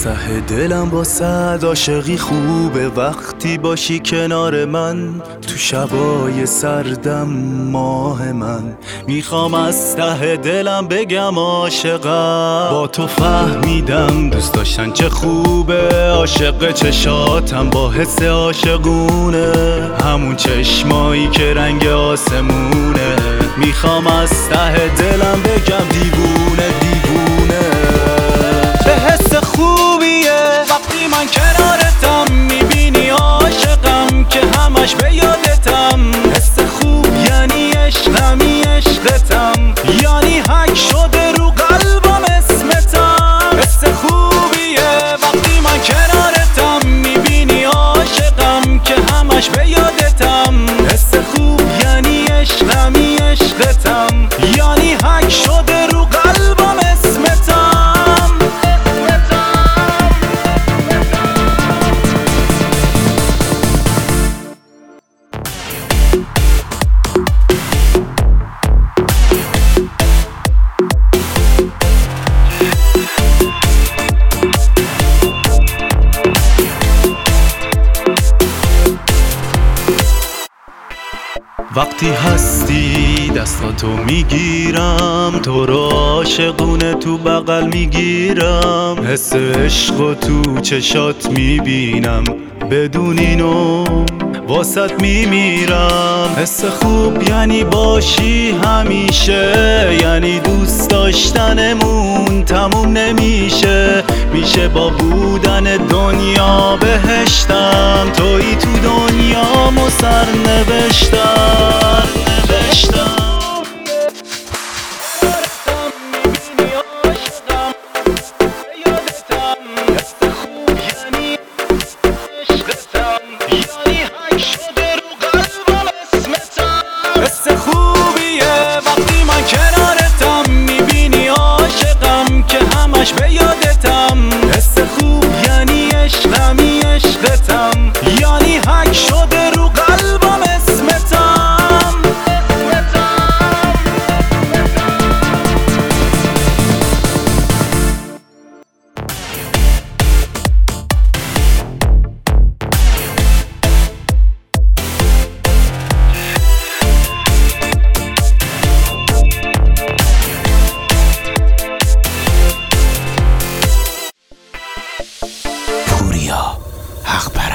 ته دلم با صد عاشقی خوبه وقتی باشی کنار من، تو شبای سردم ماه من. میخوام از ته دلم بگم عاشقم، با تو فهمیدم دوست داشتن چه خوبه. عاشق چشاتم با حس عاشقونه، همون چشمایی که رنگ آسمونه. میخوام از ته دلم بگم دیوونه دیوونه. چه حس خوبیه وقتی من کنارتم، میبینی عاشقم که همش به یادتم. حس خوب یعنی عشقمی عشقتم، یعنی حک شده رو قلبم اسمتم. حس خوبیه وقتی من کنارتم، میبینی عاشقم که همش به یادتم. حس خوب یعنی عشقمی عشقتم، یعنی حک شده رو قلبم اسمتم. وقتی هستی دستاتو میگیرم، تو رو عاشقونه تو بغل میگیرم. حس عشق و تو چشات میبینم، بدون اینو واسط میمیرم. حس خوب یعنی باشی همیشه، یعنی دوست داشتنمون تموم نمیشه. میشه با بودن دنیا بهشتم، تویی تو دنیا سر نوشتم. حس خوبیه وقتی من کنارتم، میبینی عاشقم که همش به یادتم. حس خوب یعنی عشقمی عشقتم، یعنی حک شده رو قلبم اسمتم. پوریا حق